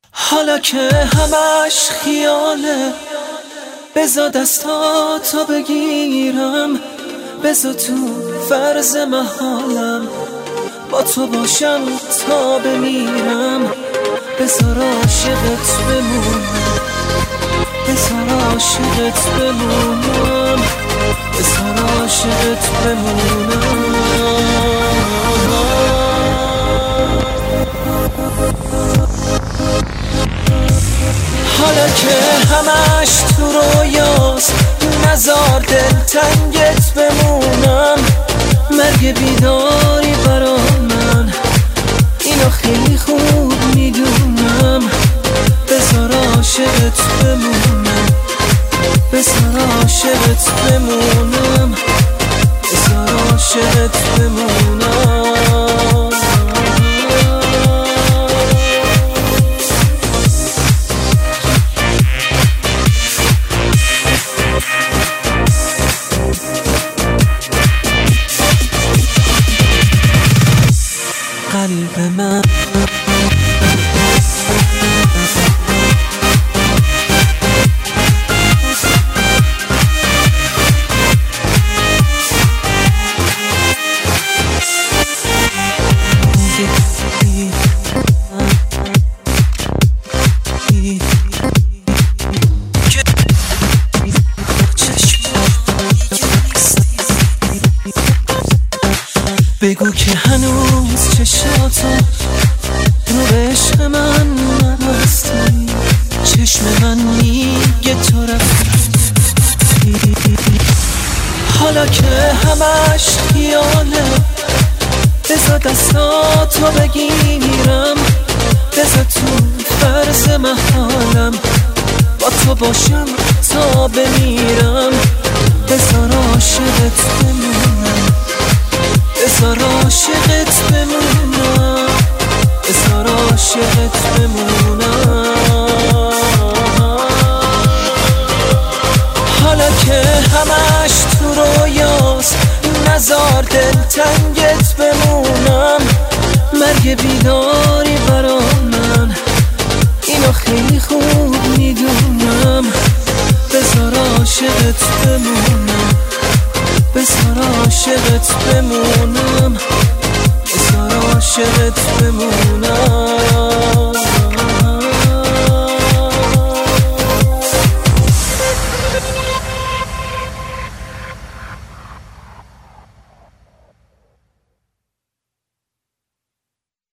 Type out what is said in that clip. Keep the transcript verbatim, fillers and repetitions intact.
حالا که همش خیاله، بزا دستاتو بگیرم، بزا تو فرض محالم با تو باشم تا بمیرم. بزار عاشقت بمونم، بزار عاشقت بمونم، بزار عاشقت بمونم. حالا که همش تو رویاست، نزار دلتنگت بمونم. مرگ بیداری برا من، اینو خیلی خوب میدونم. بزار عاشقت بمونم، بزار عاشقت بمونم، بزار عاشقت بمونم. قلب من بگو که هنوز چشاتو رو به عشق من نبستی. چشم من میگه تو رفتی. حالا که همش خیاله، بذار دستاتو بگیرم، بذار تو فرض محالم با تو باشم تا بمیرم. بذار عاشقت بمونم، بذار عاشقت بمونم، بذار عاشقت بمونم. حالا که همش تو رویاست، نزار دلتنگت بمونم. مرگ بیداری برا من، اینو خیلی خوب میدونم. بذار عاشقت بمونم، بذار عاشقت بمونم، بذار عاشقت بمونم.